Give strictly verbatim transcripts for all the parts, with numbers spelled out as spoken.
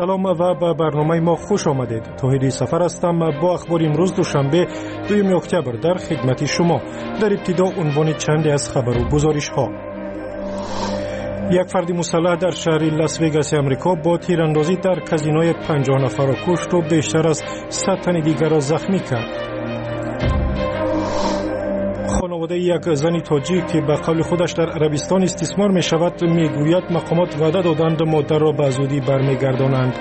سلام و به برنامه ما خوش آمدید. توحید سفر هستم. با اخبار امروز دوشنبه دوم اکتبر در خدمت شما. در ابتدا عنوان چندی از خبر و گزارش ها. یک فرد مسلح در شهر لاس وگاس آمریکا با تیراندازی در کازینوی پنجاه نفر را کشت و بیشتر از صد تن دیگر را زخمی کرد. خانواده یک زن تاجیک که به قول خودش در عربستان استثمار می شود می گوید مقامات وعده دادند مادر را به زودی برمیگردانند.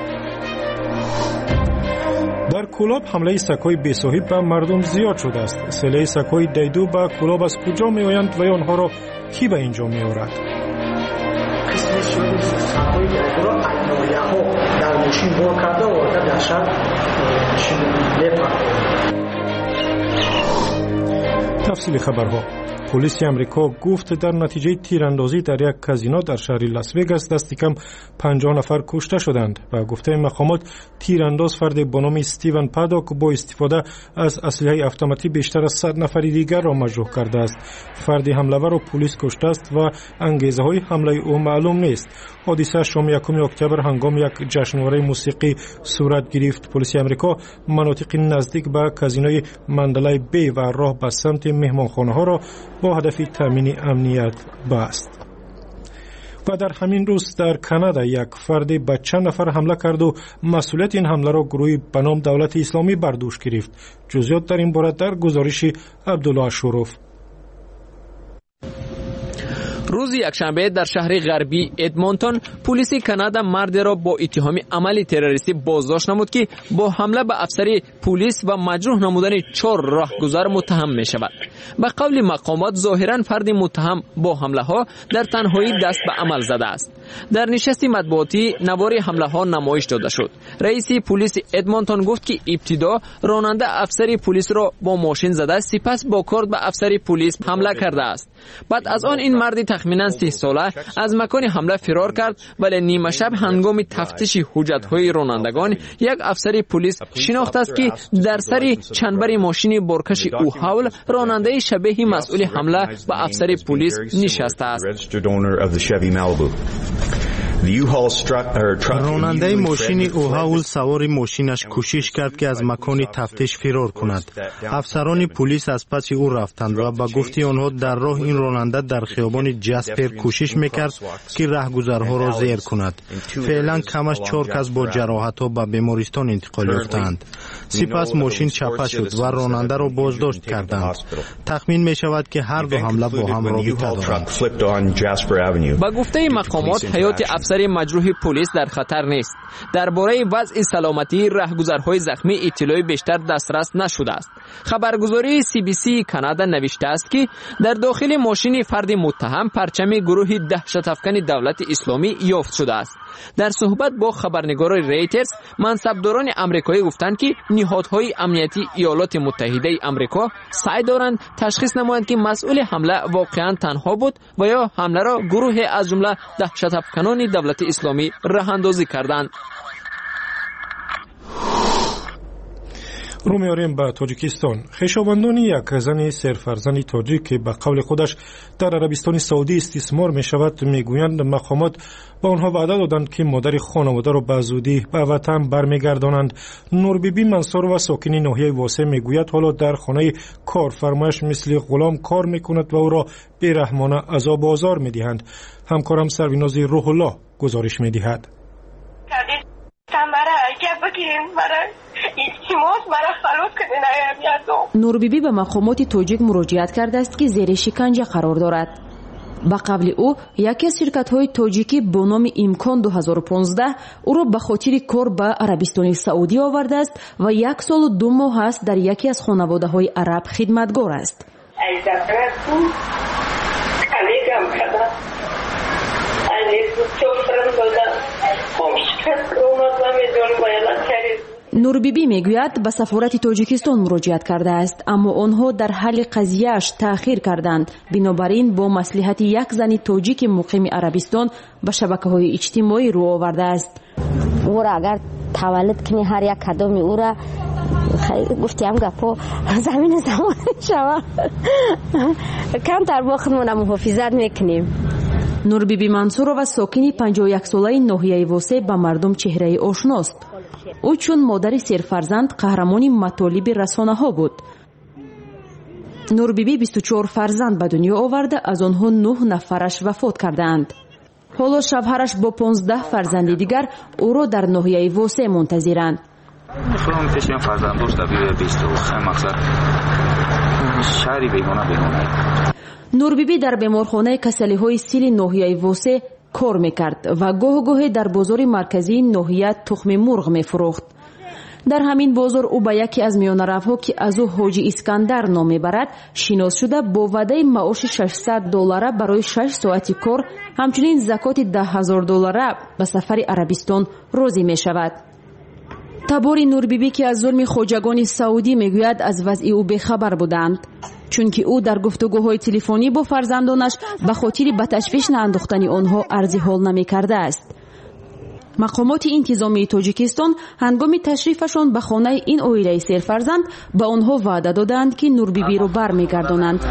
در کلاب حمله سگ‌های بی‌صاحب به مردم زیاد شده است. سیل سگ‌های دیدو به کلاب از کجا می آیند و آنها را کی به اینجا می آورد؟ سگ‌های دیدو را ادویه‌ها در ماشین بار کرده و وارد در شهر می‌پردازند. تفصیل خبرها. پلیس آمریکا گفت در نتیجه تیراندازی در یک کازینو در شهر لاس وگاس دست کم پنجاه نفر کشته شدند و گفته مقامات تیرانداز فرد به نام استیون پادوک با استفاده از اسلحه اتوماتی بیشتر از صد نفر دیگر را مجروح کرده است. فرد حمله‌ور را پلیس کشته است و انگیزه های حمله او معلوم نیست. حادثه شام یکم اکتبر هنگام یک جشنواره موسیقی صورت گرفت. پلیس آمریکا مناطق نزدیک به کازینوی مندلای بی و راه به سمت مهمانخانه ها را با هدف تامین امنیت بست. و در همین روز در کانادا یک فرد به چند نفر حمله کرد و مسئولیت این حمله را گروهی به نام دولت اسلامی بر دوش گرفت. جزئیات در این باره در گزارش عبدالله شروف. روز یکشنبه در شهر غربی ادمونتون پلیس کانادا مرد را با اتهام عمل تروریستی بازداشت نمود که با حمله به افسر پلیس و مجروح نمودن چهار راهگذر متهم می شود. به قول مقامات ظاهرا فرد متهم با حمله ها در تنهایی دست به عمل زده است. در نشست مطبوعاتی نوار حمله ها نمایش داده شد. رئیس پلیس ادمونتون گفت که ابتدا راننده افسر پلیس را با ماشین زده، سپس با کارد به افسر پلیس حمله کرده است. بعد از آن این مرد تخمینا سی ساله از مکان حمله فرار کرد، ولی نیمه شب هنگام تفتیش حجت‌های رانندگان یک افسر پلیس شناخت است که در سر چنبر ماشین بارکش او هاول راننده شبیه مسئول حمله به افسر پلیس نشسته است. راننده ماشین اوهاول سوار ماشینش کوشش کرد که از مکان تفتیش فرار کند. افسران پلیس از پس او رفتند و با گفته آنها در راه این راننده در خیابان جاسپر کوشش میکرد که راهگذرها را زیر کند. فعلا کمش چهار کس با جراحت‌ها به بیمارستان انتقال یافتند. سپس ماشین چپه شد و راننده را بازداشت کردند. تخمین می شود که هر دو حمله با هم رابطه دارند. با گفته مقامات حیات افسر مجروح پلیس در خطر نیست. درباره وضع سلامتی راهگذرهای زخمی اطلاعی بیشتر دسترس نشده است. خبرگزاری سی بی سی کانادا نوشته است که در داخل ماشین فرد متهم پرچم گروه دهشت افکن دولت اسلامی یافت شده است. در صحبت با خبرنگار ریترز، منصبداران آمریکایی گفتند که نهادهای امنیتی ایالات متحده آمریکا سعی دارند تشخیص نمایند که مسئول حمله واقعا تنها بود و یا حمله را گروه از جمله دهشت افکنان دولت اسلامی راهاندازی کردند. رو میاریم به تاجیکستان. خویشاوندان یک زن سرفرزند تاجیک که به قول خودش در عربستان سعودی استثمار می شود میگویند مقامات با آنها وعده دادند که مادر خانواده را به زودی به وطن برمیگردانند. نوربیبی منصور و ساکن ناحیه واسه میگوید حالا در خانه کارفرمایش مثل غلام کار میکند و او را بیرحمانه عذاب و آزار میدهند. همکارم سرینازی روح الله گزارش میدهد. نوربیبی به مقامات تاجیک مراجعت کرده است که زیر شکنجه قرار دارد. با قبل او یکی از شرکت‌های تاجیکی با نام امکان دو هزار و پانزده او را به خاطر کار به عربستان سعودی آورده است و یک سال و دو ماه است در یکی از خانواده‌های عرب خدمتگار است. نوربیبی میگوید به سفارت تاجیکستان مراجعت کرده است، اما آنها در حل قضیهش تأخیر کردند. بنابراین با مصلحت یک زن تاجیک مقیم عربستان به شبکه‌های اجتماعی رو آورده است. او را اگر تولد کنی هر یک کدام او را گفتیم گپو زمین زمان شما کم تر با خودمون محافظت میکنیم. нурбиби мансурова сокини панҷоҳ и як солаи ноҳияи восе ба мардум чеҳраи ошност. ӯ чун модари серфарзанд қаҳрамони матолиби расонаҳо буд. нурбиби бисту чор фарзанд ба дунё оварда, аз онҳо нӯҳ нафараш вафот кардаанд. ҳоло шавҳараш бо понздаҳ фарзанди дигар ӯро дар ноҳияи восе мунтазиранд. нурбиби дар беморхонаи касалиҳои сили ноҳияи восе кор мекард ва гоҳ-гоҳе дар бозори марказии ноҳия тухми мурғ мефурӯхт. дар ҳамин бозор ӯ ба яке аз миёнаравҳо, ки аз ӯ ҳоҷи Искандар ном мебарад, шинос шуда бо ваъдаи маоши шашсад доллара барои шаш соати кор, ҳамчунин закоти даҳ ҳазор доллара ба сафари Арабистон розӣ мешавад. табори нурбиби, ки аз зулми хоҷагони саудӣ мегӯяд, аз вазъи ӯ бехабар буданд, чунки ӯ дар гуфтугӯҳои телефонӣ бо фарзандонаш ба хотири ба ташвиш наандохтани онҳо арзи ҳол намекардааст. мақомоти интизомии тоҷикистон ҳангоми ташрифашон ба хонаи ин оилаи серфарзанд ба онҳо ваъда доданд, ки нурбибиро бармегардонанд.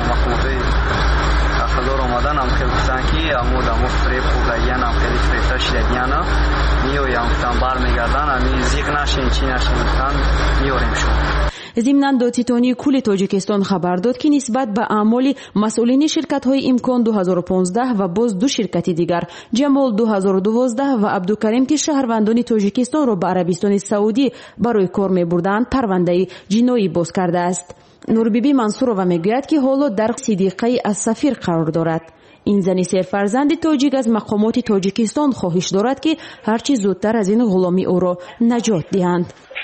зимнан додситонии кӯли тоҷикистон хабар дод, ки нисбат ба аъмоли масъулини ширкатҳои имкон ду ҳазору понздаҳ ва боз ду ширкати дигар, ҷамол ду ҳазору дувоздаҳ ва абдукарим, ки шаҳрвандони тоҷикистонро ба Арабистони Саудӣ барои кор мебурданд, парвандаи ҷиноӣ боз кардааст. нурбиби мансурова мегӯяд, ки ҳоло дар сидиқаи аз-сафир қарор дорад. ин зани серфарзанди тоҷик аз мақомоти тоҷикистон хоҳиш дорад, ки ҳарчи зудтар аз ин ғуломӣ ӯро наҷот диҳанд.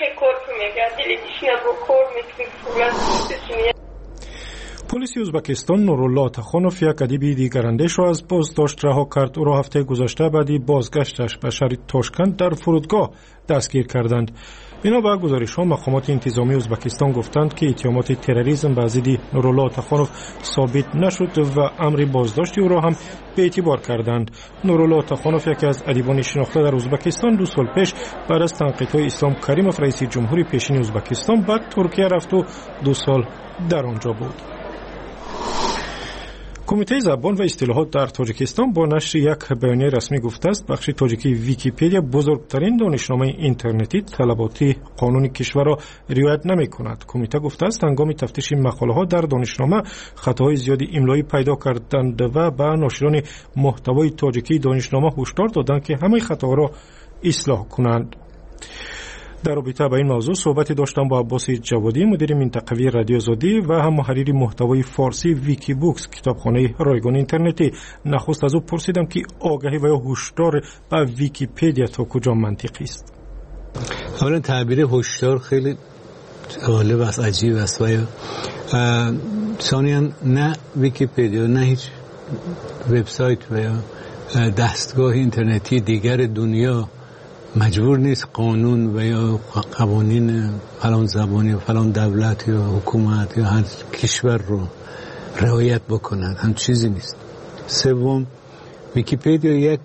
پلیس ازبکستان نورالله تخانوف یک ادیب دیگراندیش را از بازداشت رها کرد. او را هفته گذشته بعدی بازگشتش به شهر تاشکند در فرودگاه دستگیر کردند. بنا به گزارش‌ها مقامات انتظامی ازبکستان گفتند که اتهامات تروریسم به ضد نورالله تخانوف ثابت نشد و امر بازداشت او را هم به اعتبار کردند. نورالله تخانوف یکی از ادیبان شناخته در ازبکستان دو سال پیش بعد از تنقیدهای اسلام کریموف رئیس جمهوری پیشین ازبکستان به ترکیه رفت و دو سال در آنجا بود. کمیته زبان و اصطلاحات در تاجیکستان با نشر یک بیانیه رسمی گفته است بخش تاجیکی ویکی‌پدیا بزرگترین دانشنامه اینترنتی طلباتی قانون کشور را رعایت نمی‌کند. کمیته گفته است هنگام تفتیش مقاله‌ها در دانشنامه خطاهای زیادی املایی پیدا کردند و به ناشران محتوای تاجیکی دانشنامه هشدار دادند که همه خطاها را اصلاح کنند. در رابطه با این موضوع صحبتی داشتم با عباس جوادی، مدیر منطقوی رادیو آزادی و هم محرر محتوای فارسی ویکی بوکس، کتابخانه رایگان اینترنتی. نخست از او پرسیدم که آگاهی و یا هشدار به ویکی‌پدیا تا کجا منطقی است. اولا تعبیر هشدار خیلی جالب است، عجیب است. و ثانیاً نه ویکی‌پدیا نه هیچ وبسایت و یا دستگاه اینترنتی دیگر دنیا مجبور نیست قانون و یا قوانین فلان زبانی و فلان دولت یا حکومت یا هر کشور رو رعایت بکنند. هم چیزی نیست. سوم، ویکی‌پدیا یک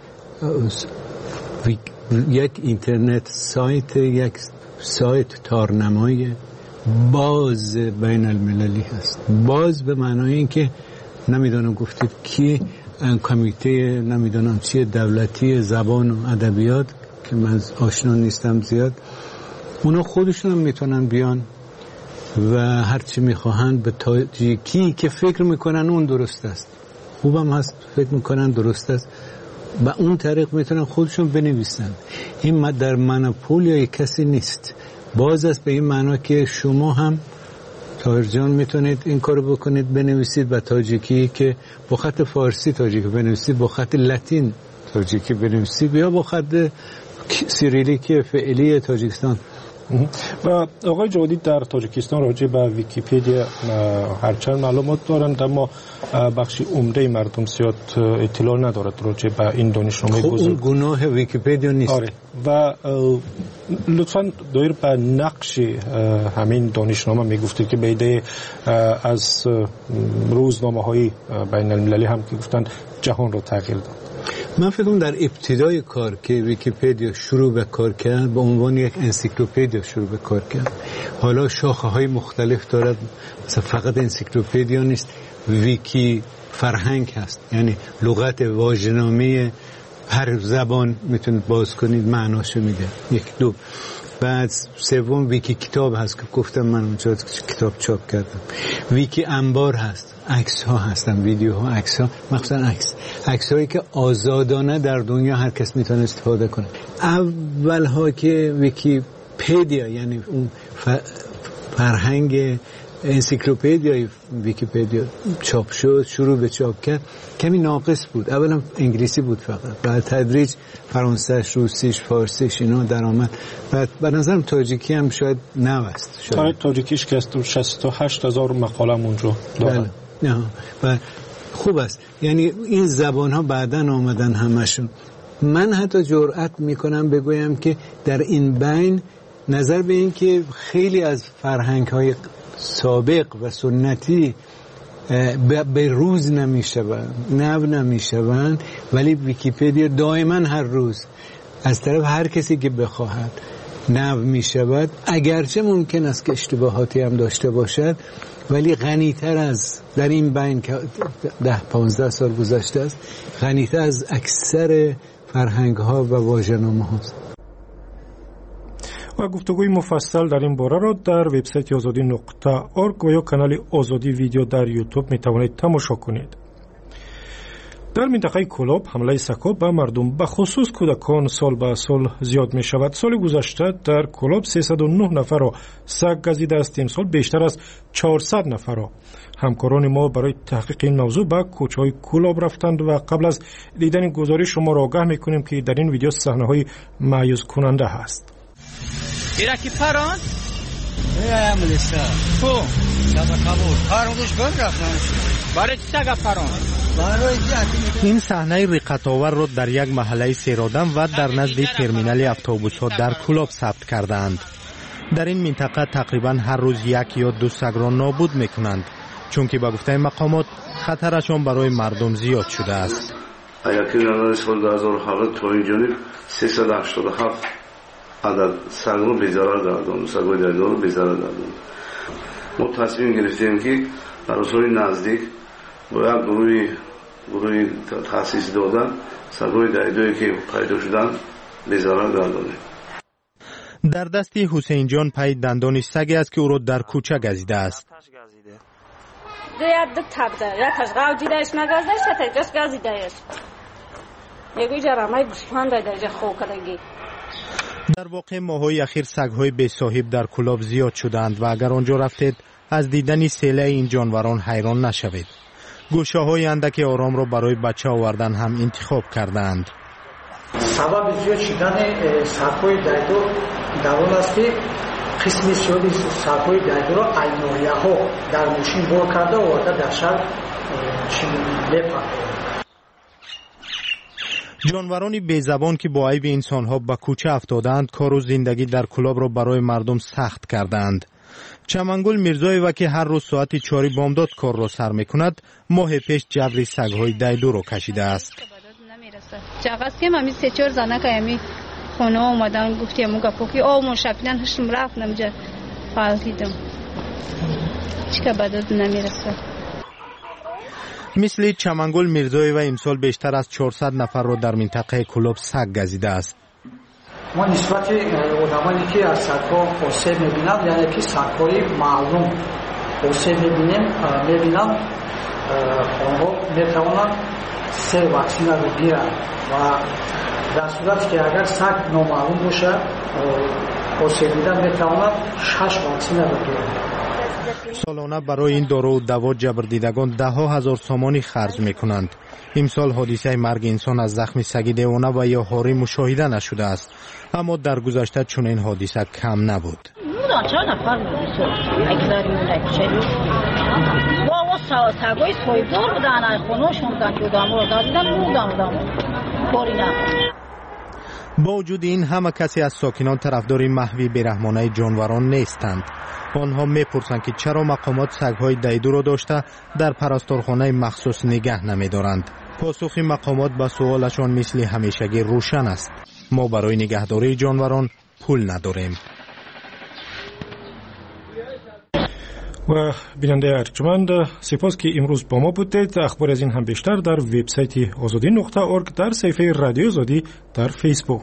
یک اینترنت سایت، یک سایت تارنمای باز بین المللی هست. باز به معنای اینکه نمیدونم گفتید کی کمیته نمیدونم چیه دولتی زبان و ادبیات که من آشنا نیستم زیاد، اونا خودشون هم میتونن بیان و هرچی میخواهند به تاجیکی که فکر میکنن اون درست است، خوبم هست فکر میکنن درست است، با اون طریق میتونن خودشون بنویسن. این در منوپول یا کسی نیست. باز است به این معنا که شما هم طاهر جان میتونید این کارو بکنید، بنویسید با تاجیکی که با خط فارسی تاجیکی بنویسید، با خط لاتین تاجیکی بنویسید یا با خط سیریلیک فعلی تاجیکستان. و آقای جوادی در تاجیکستان راجع به ویکی‌پدیا هرچند معلومات دارند اما بخشی عمده مردم زیاد اطلاع ندارد راجع به این دانشنامه خب بزرگ. اون گناه ویکی‌پدیا نیست. آره. و لطفاً دایر به نقش همین دانشنامه میگفتید که بیده از روزنامه‌های بین المللی هم که گفتند جهان رو تغییر داد. من فکر کنم در ابتدای کار که ویکی‌پدیا شروع به کار کرد به عنوان یک انسیکلوپدیا شروع به کار کرد. حالا شاخه‌های مختلف دارد، مثلا فقط انسیکلوپدیا نیست، ویکی فرهنگ هست، یعنی لغت واژه‌نامه هر زبان میتونید باز کنید معناشو میده. یک دو. بعد سوم ویکی کتاب هست که گفتم من اونجا کتاب چاپ کردم. ویکی انبار هست، عکس ها هستن، ویدیوها، عکس ها، مخصوصا عکس عکس هایی که آزادانه در دنیا هر کس میتونه استفاده کنه. اول ها که ویکی‌پدیا یعنی اون فرهنگ انسیکلوپدیای ویکی‌پدیا چاپ شد، شروع به چاپ کرد، کمی ناقص بود. اولا انگلیسی بود فقط، بعد تدریج فرانسه‌اش، روسیش، فارسیش اینا در آمد. بعد به نظرم تاجیکی هم شاید نوست. شاید تاجیکیش که است شصت و هشت هزار مقاله اونجا داره. نه و خوب است. یعنی این زبان ها بعداً آمدن همشون. من حتی جرأت میکنم بگویم که در این بین نظر به این که خیلی از فرهنگ های سابق و سنتی به روز نمیشوند، نو نمیشوند، ولی ویکی‌پدیا دائما هر روز از طرف هر کسی که بخواهد نو میشود، اگرچه ممکن است که اشتباهاتی هم داشته باشد، ولی غنیتر از در این بین که ده پانزده سال گذشته است، غنیتر از اکثر فرهنگ ها و واژه‌نامه هاست. و گفتگوی مفصل در این باره را در وبسایت آزادی نقطه اورگ و یا کانال آزادی ویدیو در یوتیوب می توانید تماشا کنید. در منطقه کلوب حمله سگ‌ها به مردم به خصوص کودکان سال به سال زیاد می شود. سال گذشته در کلوب سیصد و نه نفر را سگ گزیده است. امسال بیشتر از چهارصد نفر را. همکاران ما برای تحقیق این موضوع به کوچه‌های کلوب رفتند و قبل از دیدن گزارش شما را آگاه می کنیم که در این ویدیو صحنه‌های مایوس کننده است. ایرکی پران؟ نه املیسا. خو. سگا کابل. پرانش گل رفتن. برای چی سگا پران؟ این صحنه رقت‌آور را در یک محله سیرادم و در نزد ترمینال اتوبوس‌ها در کلوب ثبت کردند. در این منطقه تقریبا هر روز یک یا دو سگ را نابود می‌کنند، چون که به گفته مقامات خطرشان برای مردم زیاد شده است. ایاکی نظر سال دو هزار و هفت تا اینجا سیصد و هشتاد و هفت عدد سگ رو بی‌ضرر دادند، سگ‌های دایدار رو بی‌ضرر دادند. ما تصمیم گرفتیم که در روزهای نزدیک باید گروهی گروهی تأسیس دادن سگ‌های دایداری که پیدا شدن بی‌ضرر گردانیم. در دستی حسین جان پای دندان سگی است که او را در کوچه گزیده است. دیاد دو تابده یا تاش گاودیدش نگازدش تا تاش گازیدش. یکی جرامای گوسفند دایدش خوب کردگی. در واقع ماهای اخیر سگ‌های بی صاحب در کلوب زیاد شدند و اگر آنجا رفتید از دیدن سیله این جانوران حیران نشوید. گوشه‌های اندک آرام را برای بچه آوردن هم انتخاب کردند. سبب زیاد شدن سگ‌های دایدو در اون است که قسمی زیادی سگ‌های دایدو را ایموریاها در ماشین بار کرده و آورده در شهر لپاخته. جانورانی بی‌زبان که با عیب انسان‌ها به کوچه افتادند، کار و زندگی در کلوب را برای مردم سخت کردند. چمنگل میرزایوا که هر روز ساعت چهار بامداد کار را سر می‌کند، ماه پیش جبری سگ‌های دایدو را کشیده است. چقدر که من سه چهار زنه که می خونه اومدن گفتیم موقع پوکی او مشافینن هشم رفت نمیجا فالتیدم چیکار بدد نمیرسه. مثل چمنگل میرزایوا امسال بیشتر از چهارصد نفر را در منطقه کلوب سگ گزیده است. ما نسبت آدمانی که از سگ‌ها آسیب می‌بینند، یعنی که سگ‌های معلوم آسیب می‌بینیم می‌بینند، آنها می‌توانند سه واکسن را بگیرند و در صورتی که اگر سگ نامعلوم باشد آسیب دیدن می‌تواند شش واکسن را بگیرند. سالانه برای این دارو و دوا جبردیدگان ده ها هزار سامانی خرج میکنند. امسال حادثه مرگ انسان از زخم سگ دیوانه و یا هاری مشاهده نشده است، اما در گذشته چون این حادثه کم نبود. با وجود این همه کسی از ساکنان طرفدار محو بیرحمانه جانوران نیستند. آنها میپرسند که چرا مقامات سگ‌های دایدو را داشته در پرستارخانه مخصوص نگه نمی‌دارند. پاسخ مقامات به سوالشان مثل همیشگی روشن است: ما برای نگهداری جانوران پول نداریم. و بیننده ارجمند، سپاس که امروز با ما بودید. اخبار از این هم بیشتر در وبسایت آزادی نقطه اورگ، در صفحه رادیو آزادی در فیسبوک.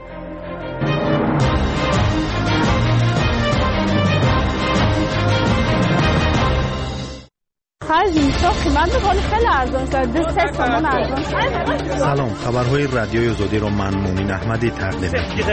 سلام، خبرهای رادیوی آزادی را من مومین احمدی تقدیم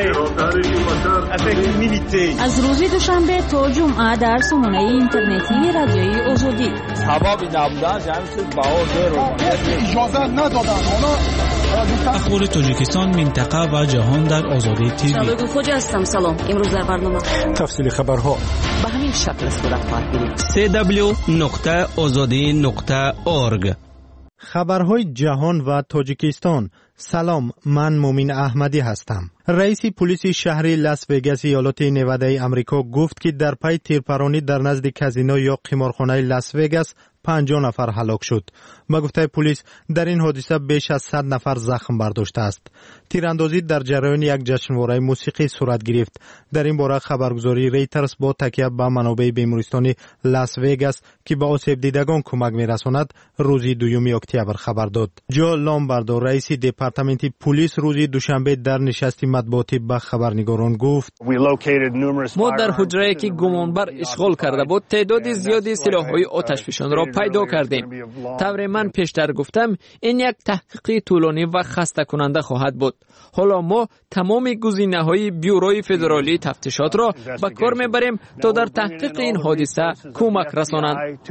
می‌کنم. از روز دوشنبه تا جمعه در سامانه اینترنتی رادیوی آزادی. سبب نبودن جمعیت باور رو اجازه ندادن. اخبار تاجیکستان، منطقه و جهان در آزادی تیوی. شبکه خوج هستم. سلام. امروز در برنامه تفصیل خبرها به همین شکل صورت خواهد گرفت. سی دبلیو نقطه آزادی نقطه اورگ. خبرهای جهان و تاجیکستان. سلام، من مومین احمدی هستم. رئیس پلیس شهر لاس وگاس ایالات نواده آمریکا گفت که در پی تیرپرانی در نزد کازینو یا قمارخانه لاس وگاس پنجاه نفر هلاک شد. با گفته پلیس در این حادثه بیش از صد نفر زخم برداشته است. تیراندازی در جریان یک جشنواره موسیقی صورت گرفت. در این باره خبرگزاری ریترز با تکیه به منابع بیمارستانی لاس وگاس که به آسیب دیدگان کمک می‌رساند روز دوم اکتبر خبر داد. جو لامباردو، رئیس دپارتمنت پلیس، روز دوشنبه در نشست مطبوعاتی به خبرنگاران گفت: ما در حجره‌ای که گمانبر اشغال کرده بود تعداد زیادی سلاح‌های آتشفشان را پیدا کردیم. طور من پیشتر گفتم این یک تحقیق طولانی و خسته کننده خواهد بود. حالا ما تمام گزینه‌های بیوروی فدرالی تفتیشات را به کار می‌بریم تا در تحقیق این حادثه کمک رسانند.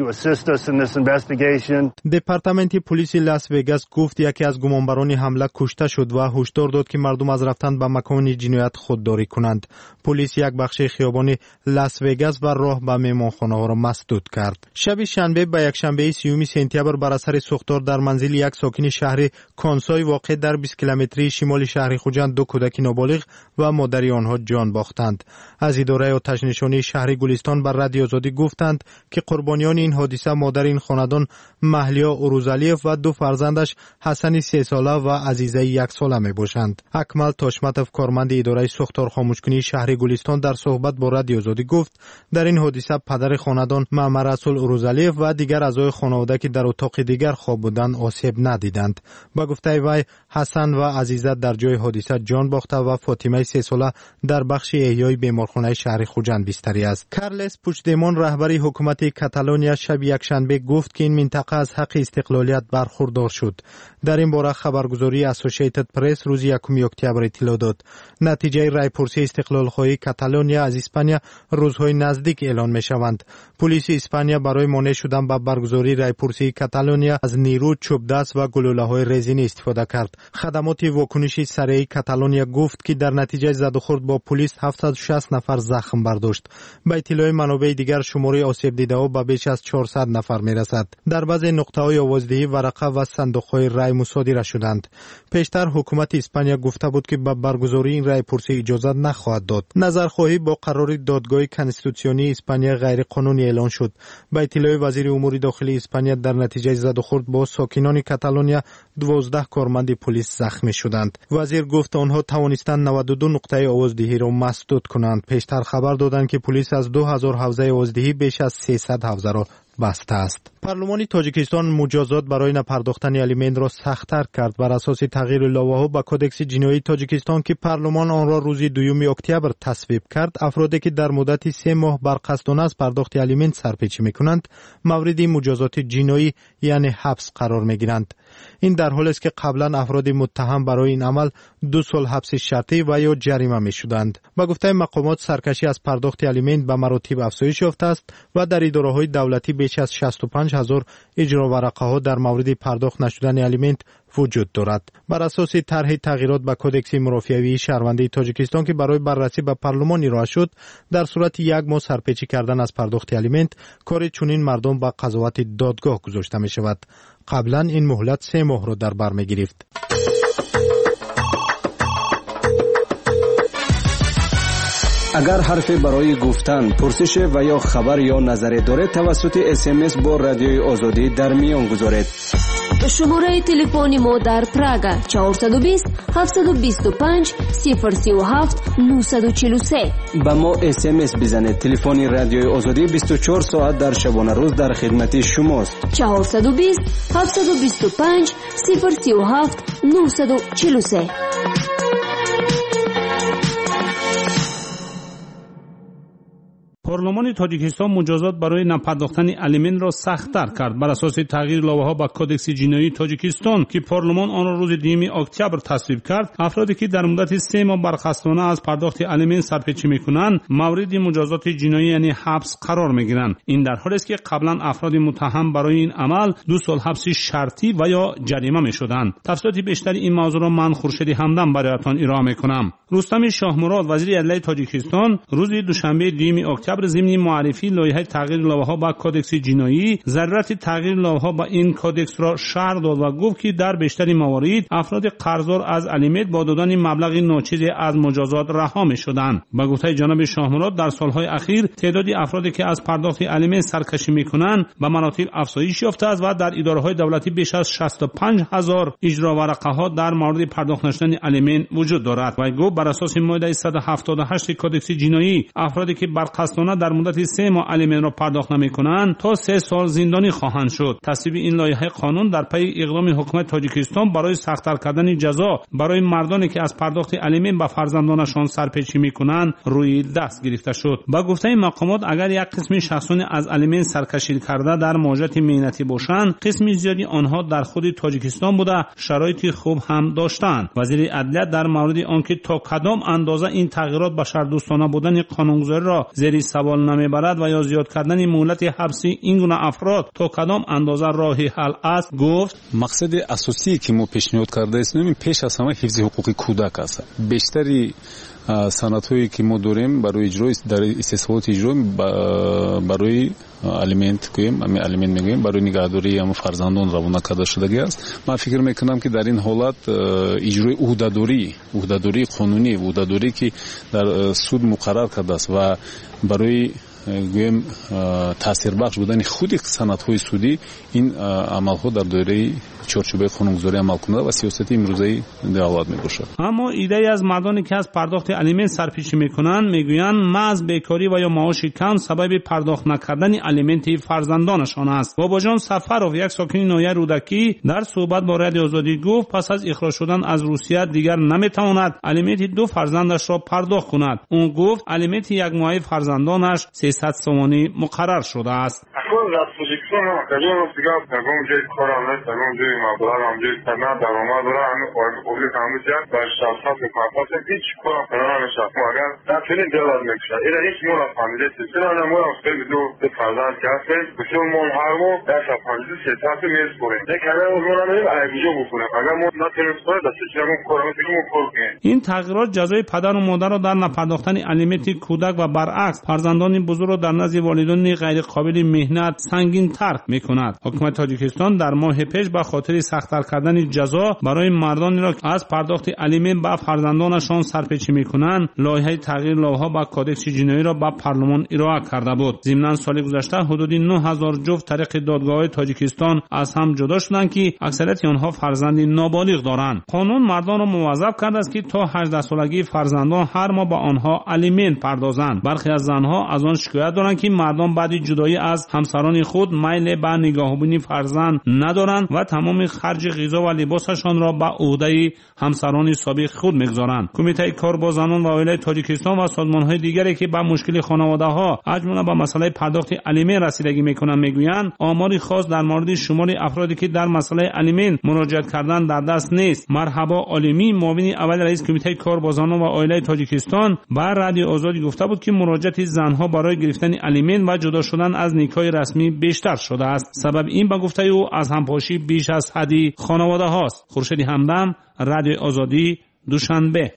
دپارتمنت پلیس لاس وگاس گفت یکی از گمانبران حمله کشته شد و هشدار داد که مردم از رفتن به مکان جنایت خودداری کنند. پلیس یک بخش خیابان لاس وگاس و راه به مهمانخانه‌ها را مسدود کرد. شب شنبه به یک شنبه سیوم سپتامبر بر اثر سوختار در منزل یک ساکن شهر کانسای واقع در بیست کیلومتری شمال شهر خوجند دو کودک نابالغ و مادر آنها جان باختند. از اداره آتش نشانی شهر گلستان بر رادیو آزادی گفتند که قربانیان این حادثه مادر این خاندان محلیا اوروزالیف و دو فرزندش حسن سه ساله و عزیزه یک ساله می باشند. اکمل تاشمتوف، کارمند اداره سوختار خاموشکنی شهر گلستان، در صحبت با رادیو آزادی گفت در این حادثه پدر خاندان محمد رسول اوروزالیف و دیگر اعضای خانواده که در اتاق دیگر خواب بودند آسیب ندیدند. با گفته وی حسن و عزیزه در جای حادثه جان باخته و فاطمه سه ساله در بخش احیای بیمارخانه شهر خوجند بستری است. کارلس پوچدمون، رهبر حکومت کاتالونیا، شب یکشنبه گفت که این منطقه از حق استقلالیت برخوردار شد. در این باره خبرگزاری اسوسییتد پرس روز یکم اکتبر اطلاع داد. نتیجه رایپرسی استقلال خواهی کاتالونیا از اسپانیا روزهای نزدیک اعلان می شوند. پلیس اسپانیا برای مانع شدن به برگزاری رایپرسی کاتالونیا از نیرو، چوب دست و گلوله های رزینی استفاده کرد. خدمات واکنشی سریع کاتالونیا گفت که در نتیجه زد و خورد با پلیس هفتصد و شصت نفر زخم برداشت. به اطلاع منابع دیگر شماره آسیب دیده ها به بیش از چهارصد نفر می رسد. در بعضی نقطه های آوازدهی ورقه و صندوق های رای مصادره شدند. پیشتر حکومت اسپانیا گفته بود که به برگزاری این رای پرسی اجازه نخواهد داد. نظرخواهی با قرار دادگاه کنستیتوسیونی اسپانیا غیر قانونی اعلان شد. به اطلاع وزیر امور داخلی اسپانیا در نتیجه زد و خورد با ساکنان کاتالونیا دوازده کارمند پلیس زخمی شدند. وزیر گفت آنها توانستند نود و دو نقطه آوازدهی را مسدود کنند. پیشتر خبر دادند که پلیس از دو هزار حوزه آوازدهی بیش از سیصد حوزه را بسته است. پارلمان تاجیکستان مجازات برای نپرداختن الیمنت را سخت‌تر کرد. بر اساس تغییر لایحه‌ها به کدکس جنایی تاجیکستان که پارلمان آن را روز دوم اکتبر تصویب کرد، افرادی که در مدت سه ماه بر قصدانه از پرداخت الیمنت سرپیچی می‌کنند مورد مجازات جنایی یعنی حبس قرار می‌گیرند. این در حالی است که قبلا افراد متهم برای این عمل دو سال حبس شرطی و یا جریمه می‌شدند. با گفته مقامات سرکشی از پرداخت الیمنت به مراتب افزایش یافته است و در اداره‌های دولتی بیش از شصت و پنج هزار اجرا ورقه ها در مورد پرداخت نشدن الیمنت وجود دارد. بر اساس طرح تغییرات به کدکس مرافعه‌ای شهروندی تاجیکستان که برای بررسی به پارلمان ارائه شد، در صورت یک ماه سرپیچی کردن از پرداخت الیمنت کار چنین مردم به قضاوت دادگاه گذاشته می شود. قبلا این مهلت سه ماه را در بر می گرفت. اگر حرفی برای گفتن، پرسش و یا خبر یا نظری دارید توسط اس ام اس با رادیوی آزادی در میان گذارید. شماره تلفن ما در پراگ چهارصد و بیست هفتصد و بیست و پنج صفر سه و هفت نهصد و چهل و سه. با ما اس ام اس بزنید. تلفن رادیوی آزادی بیست و چهار ساعت در شبانه روز در خدمت شماست. چهارصد و بیست هفتصد و بیست و پنج صفر سه و هفت نهصد و چهل و سه. پارلمان تاجیکستان مجازات برای نپرداختن الیمن را سخت‌تر کرد. بر اساس تغییر لایحه‌ها با کدکس جنایی تاجیکستان که پارلمان آن را روز دوم اکتبر تصویب کرد، افرادی که در مدت سه ماه برخواستانه از پرداخت الیمن سرپیچی می‌کنند مورد مجازات جنایی یعنی حبس قرار می‌گیرند. این در حالی است که قبلا افراد متهم برای این عمل دو سال حبس شرطی و یا جریمه می‌شدند. تفصیلات بیشتر این موضوع را من خورشید همدم برایتان ارائه می‌کنم. رستم شاهمراد وزیر عدلیه تاجیکستان روز دوشنبه دوم اکتبر ضمن معرفی لایحه تغییر لایحه‌ها با کدکس جنایی ضرورت تغییر لایحه‌ها با این کدکس را شرح داد و گفت که در بیشتر موارد افراد قرضدار از الیمن با دادن مبلغ ناچیزی از مجازات رها می‌شدند. با گفته جناب شاهمراد در سال‌های اخیر تعداد افرادی که از پرداخت الیمن سرکشی می‌کنند به مراتب افزایش یافته است و در اداره‌های دولتی بیش از شصت و پنج هزار اجرا ورقه‌ها در مورد پرداخت نشدن الیمن وجود دارد. و گفت بر اساس ماده صد و هفتاد و هشت کدکس جنایی افرادی که برخواستانه در مدت سه ماه الیمن را پرداخت نمی‌کنند تا سه سال زندانی خواهند شد. تصویب این لایحه قانون در پی اقدام حکومت تاجیکستان برای سخت‌تر کردن جزا برای مردانی که از پرداخت الیمن به فرزندانشان سرپیچی می‌کنند روی دست گرفته شد. با گفته مقامات اگر یک قسم شخصان از الیمن سرکشی کرده در مواجهت مهنتی باشند، قسم زیادی آنها در خود تاجیکستان بوده شرایط خوب هم داشتند. وزیر عدلیه در مورد آنکه تا کدام اندازه این تغییرات بشردوستانه بودن قانونگذاری را زیر سوال نمیبرد و یا زیاد کردن مهلت حبسی این گونه افراد تا کدام اندازه راه حل است گفت مقصد اساسی که ما پیشنهاد کرده ایم پیش از همه حفظ حقوق کودک است. بیشتری سندهایی که ما داریم برای اجرای در استثمارات اجرا برای الیمنت گویم امی الیمنت میگیم برای نگهداری ام فرزندان روانه کرده شده است. من فکر میکنم که در این حالت اجرای عهدهداری عهدهداری قانونی عهدهداری که در سود مقرر کرده است و برای گویم تاثیر بخش بودن خود سندهای سودی این عملها در دایره چارچوب قانونگذاری عمل کننده و سیاست امروزی دولت میباشد. اما ایده از مردانی که از پرداخت الیمن سرپیچی میکنند میگویند محض بیکاری و یا معاش کم سبب پرداخت نکردن الیمنت فرزندانشان است. بابا جان سفرов یک ساکن ناحیه رودکی در صحبت با رادیو آزادی گفت پس از اخراج شدن از روسیه دیگر نمیتواند الیمنت دو فرزندش را پرداخت کند. اون گفت الیمنت یک ماهه فرزندانش سیصد سومانی مقرر شده است. مبلغ همجوری تنها درآمد داره همین پولیس همه جا بر شخصات میکنه هیچ کار کنار نشد مگر در چنین دلار میکشه این هیچ مورا فامیلی سیستم نمور خیلی دو به فرزند کاسه بسیار مول هرمو در شفاجی سیاست میز کنه نه کنه اونها نمی ایجو بکنه اگر ما نتونیم کنه دست چمون کارو میگیم کار این تغییرات جزای پدر و مادر را در نپرداختن الیمنت کودک و برعکس فرزندان بزرگ را در نزد والدین غیر قابل مهنت سنگین تر میکند. حکومت تاجیکستان در ماه پیش به خاطر سخت‌تر کردن جزا برای مردانی را از پرداخت الیمن به فرزندانشان سرپیچی می‌کنند لایحه تغییر لایحه‌ها با کدکس جنایی را به پارلمان ارائه کرده بود. ضمن سال گذشته حدود نه هزار جفت طریق دادگاه‌های تاجیکستان از هم جدا شدند که اکثریت آنها فرزند نابالغ دارند. قانون مردان را موظف کرده است که تا هجده سالگی فرزندان هر ماه به آنها الیمن پردازند. برخی از زنها از آن شکایت دارند که مردان بعد جدایی از همسران خود میل به نگاهبینی فرزند ندارند و تمام خرج غذا و لباسشان را به عهده همسران سابق خود می‌گذارند. کمیته کار با زنان و عائله تاجیکستان و سازمان‌های دیگری که به مشکل خانواده‌ها از جمله به مسئله پرداخت الیمن رسیدگی می‌کنند می‌گویند آماری خاص در مورد شمار افرادی که در مسئله الیمن مراجعه کردند در دست نیست. مرحبا عالمی معاون اول رئیس کمیته کار با زنان و عائله تاجیکستان بر رادیو آزادی گفته بود که مراجعت زنها برای گرفتن الیمن و جدا شدن از نیکای رسمی بیشتر شده است. سبب این به گفته او از همپاشی بیش از حدی خانواده هاست. خورشید همدم، رادیو آزادی، دوشنبه.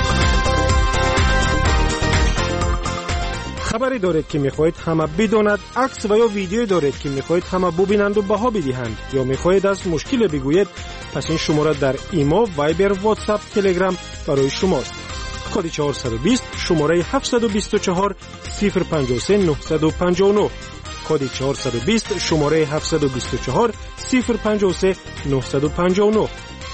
خبری دارید که میخواهید همه بداند، عکس و یا ویدیو دارید که میخواهید همه ببینند و بها بدهند یا میخواهید از مشکل بگویید، پس این شماره در ایمو، وایبر، واتساپ، تلگرام برای شماست. کد چهارصد و بیست شماره هفتصد و بیست و چهار صفر پنجاه و سه نهصد و پنجاه و نه کد چهارصد و بیست شماره هفتصد و بیست و چهار صفر پنج و سه نهصد و پنجاه و نه.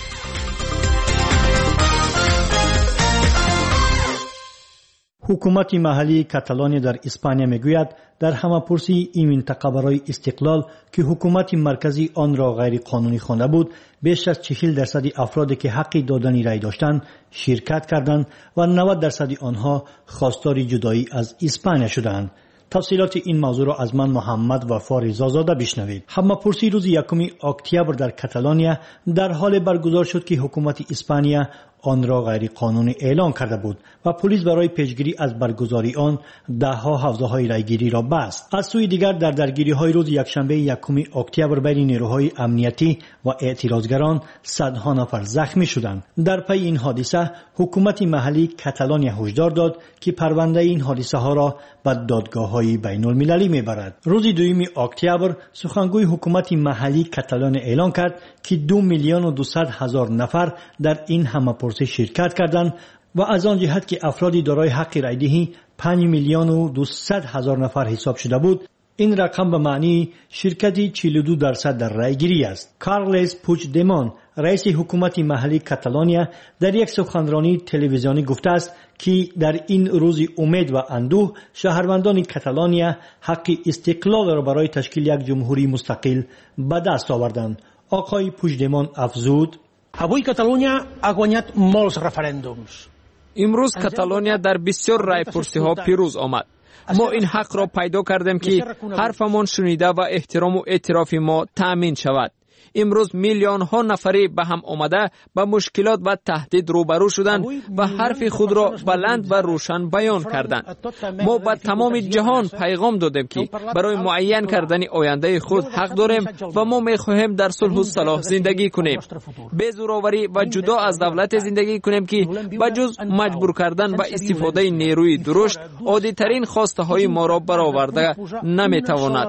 حکومت محلی کاتالونیا در اسپانیا میگوید در همه‌پرسی این منطقه برای استقلال که حکومت مرکزی آن را غیر قانونی خوانده بود، بیش از چهل درصد افرادی که حق دادن رای داشتند شرکت کردند و نود درصد آنها خواستار جدایی از اسپانیا شدند. تفصیلات این موضوع را از من محمد وفا رضازاده بشنوید. همه‌پرسی روز یکم اکتبر در کاتالونیا در حال برگزار شد که حکومت اسپانیا آن را غیر قانونی اعلام کرده بود و پلیس برای پیشگیری از برگزاری آن دهها حوزه‌های رایگیری را بست. از سوی دیگر در درگیری‌های روز یکشنبه یکم اکتبر بین نیروهای امنیتی و اعتراضگران صدها نفر زخمی شدند. در پی این حادثه حکومت محلی کاتالونیا هشدار داد که پرونده این حادثه ها را به دادگاه‌های بین‌المللی میبرد. روز دوم اکتبر سخنگوی حکومت محلی کاتالونیا اعلام کرد که دو میلیون و دویست هزار نفر در این همه‌پرسی شرکت کردند و از آن جهت که افرادی دارای حق رایدهی پنج میلیون و دویست هزار نفر حساب شده بود، این رقم به معنی شرکتی چهل و دو درصد در رایگیری است. کارلس پوچدمون رئیس حکومت محلی کاتالونیا در یک سخنرانی تلویزیونی گفته است که در این روز امید و اندوه شهروندان کاتالونیا حق استقلال را برای تشکیل یک جمهوری مستقل به دست آوردند. آقای پوچدمون افزود: Avui Catalunya ha guanyat molts referèndums. امروز کاتالونیا در بسیار رایپرسی ها پیروز آمد. ما این حق را پیدا کردیم که حرفمان شنیده و احترام و اعتراف ما تأمین شود. امروز میلیون ها نفری به هم آمده با مشکلات و تهدید روبرو شدند و حرف خود را بلند و روشن بیان کردند. ما به تمام جهان پیغام دادیم که برای معین کردن آینده خود حق داریم و ما میخواهیم در صلح و صلاح زندگی کنیم، به زوراوری و جدا از دولت زندگی کنیم که بجز مجبور کردن و استفاده نیروی درشت عادی ترین خواسته های ما را برآورده نمیتواند.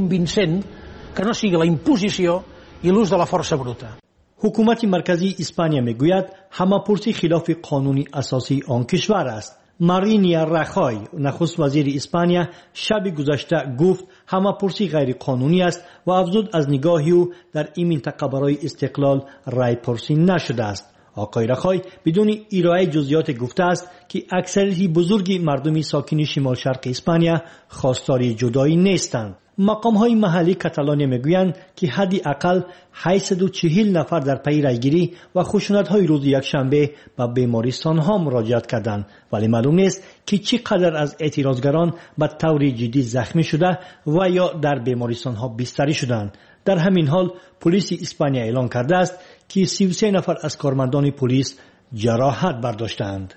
حکومت مرکزی اسپانیا میگوید همه‌پرسی خلاف قانون اساسی آن کشور است. مارینیا راخوی نخست وزیر اسپانیا شب گذشته گفت همه‌پرسی غیر قانونی است و افزود از نگاهی او در این منطقه برای استقلال رایپرسی نشده است. آقای رخای بدون ارائه جزئیات گفته است که اکثریت بزرگی مردم ساکن شمال شرق اسپانیا خواستار جدایی نیستند. مقام های محلی کاتالونیا میگویند که حدی اقل هشتصد و چهل نفر در پی رایگیری و خشونت های روز یکشنبه به بیمارستان ها مراجعت کردند، ولی معلوم نیست که چقدر از اعتراضگران به طور جدی زخمی شده و یا در بیمارستان ها بستری شدند. در همین حال پلیس اسپانیا اعلام کرده است که سی و سه نفر از کارمندان پلیس جراحت برداشتند.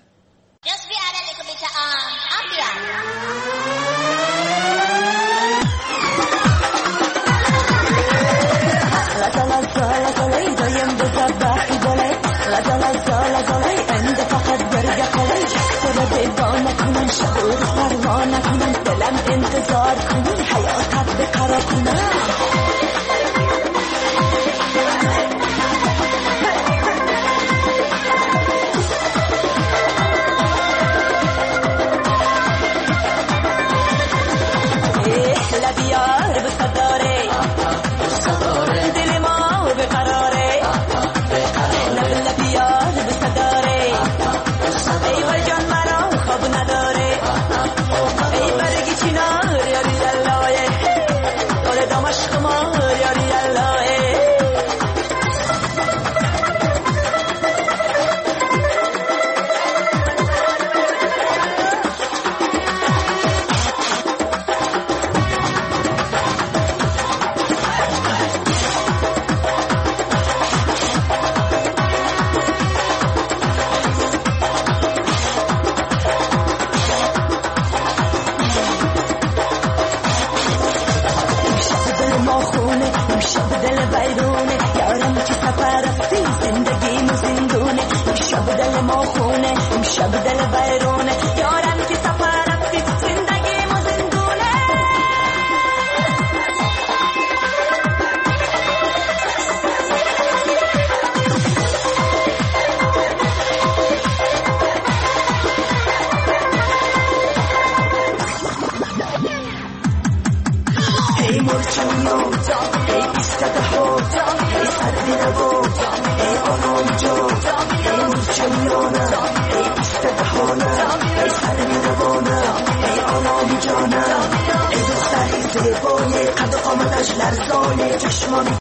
ای دختری زیبای قد و قامتش لرزان چشمان